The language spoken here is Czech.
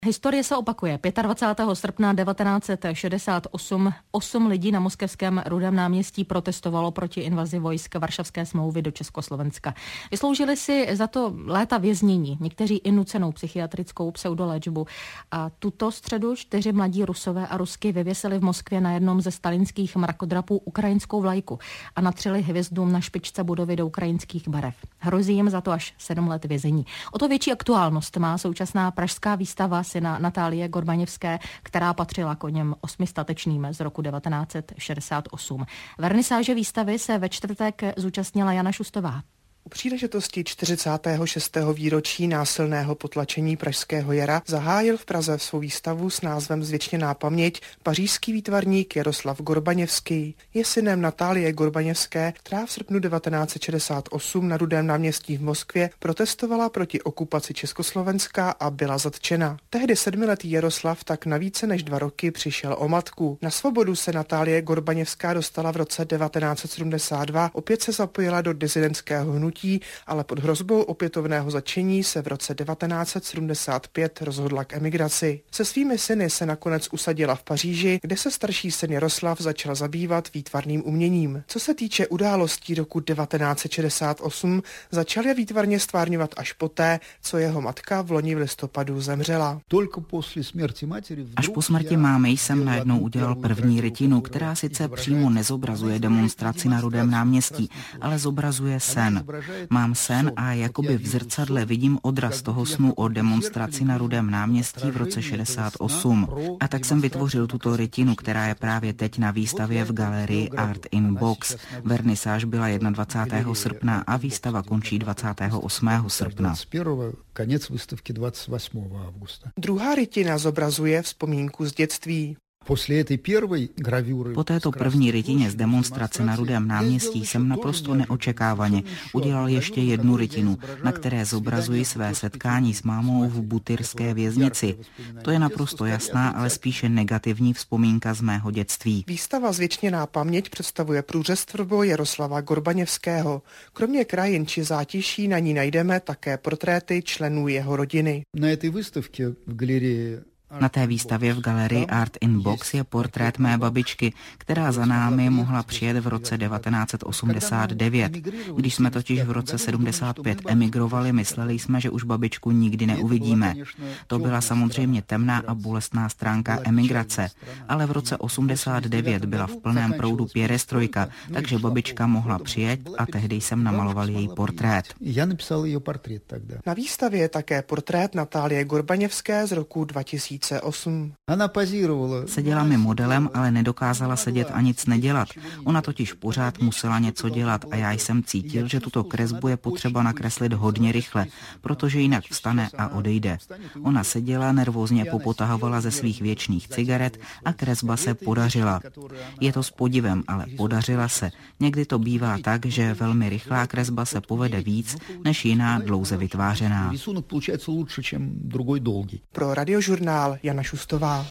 Historie se opakuje. 25. srpna 1968 8 lidí na moskevském Rudém náměstí protestovalo proti invazi vojsk Varšavské smlouvy do Československa. Vysloužili si za to léta věznění, někteří i nucenou psychiatrickou pseudoléčbu. A tuto středu 4 mladí Rusové a Rusky vyvěsili v Moskvě na jednom ze stalinských mrakodrapů ukrajinskou vlajku a natřeli hvězdům na špičce budovy do ukrajinských barev. Hrozí jim za to až 7 let vězení. O to větší aktuálnost má současná pražská výstava syna Natálie Gorbaněvské, která patřila k oněm 8 statečným z roku 1968. Vernisáže výstavy se ve čtvrtek zúčastnila Jana Šustová. U příležitosti 46. výročí násilného potlačení Pražského jara zahájil v Praze svou výstavu s názvem Zvěčněná paměť pařížský výtvarník Jaroslav Gorbaněvský. Je synem Natálie Gorbaněvské, která v srpnu 1968 na Rudém náměstí v Moskvě protestovala proti okupaci Československa a byla zatčena. Tehdy 7letý Jaroslav tak na více než 2 roky přišel o matku. Na svobodu se Natálie Gorbaněvská dostala v roce 1972, opět se zapojila do disidentského hnutí, ale pod hrozbou opětovného zatčení se v roce 1975 rozhodla k emigraci. Se svými syny se nakonec usadila v Paříži, kde se starší syn Jaroslav začal zabývat výtvarným uměním. Co se týče událostí roku 1968, začal je výtvarně stvárňovat až poté, co jeho matka v loni v listopadu zemřela. Až po smrti mámy jsem najednou udělal první rytinu, která sice přímo nezobrazuje demonstraci na Rudém náměstí, ale zobrazuje sen. Mám sen a jakoby v zrcadle vidím odraz toho snu o demonstraci na Rudém náměstí v roce 68. A tak jsem vytvořil tuto rytinu, která je právě teď na výstavě v galerii Art in Box. Vernisáž byla 21. srpna a výstava končí 28. srpna. Druhá rytina zobrazuje vzpomínku z dětství. Po této první rytině z demonstrace na Rudém náměstí jsem naprosto neočekávaně udělal ještě jednu rytinu, na které zobrazuji své setkání s mámou v butyrské věznici. To je naprosto jasná, ale spíše negativní vzpomínka z mého dětství. Výstava Zvěčněná paměť představuje průřez tvorby Jaroslava Gorbaněvského. Kromě krajin či zátiší na ní najdeme také portréty členů jeho rodiny. Na té výstavě v galerii Art in Box je portrét mé babičky, která za námi mohla přijet v roce 1989. Když jsme totiž v roce 75 emigrovali, mysleli jsme, že už babičku nikdy neuvidíme. To byla samozřejmě temná a bolestná stránka emigrace, ale v roce 89 byla v plném proudu pěrestrojka, takže babička mohla přijet a tehdy jsem namaloval její portrét. Na výstavě je také portrét Natálie Gorbaněvské z roku 2008. Seděla mi modelem, ale nedokázala sedět a nic nedělat. Ona totiž pořád musela něco dělat a já jsem cítil, že tuto kresbu je potřeba nakreslit hodně rychle, protože jinak vstane a odejde. Ona seděla, nervózně popotahovala ze svých věčných cigaret a kresba se podařila. Je to s podivem, ale podařila se. Někdy to bývá tak, že velmi rychlá kresba se povede víc, než jiná dlouze vytvářená. Pro Radiožurnál Jana Šustová.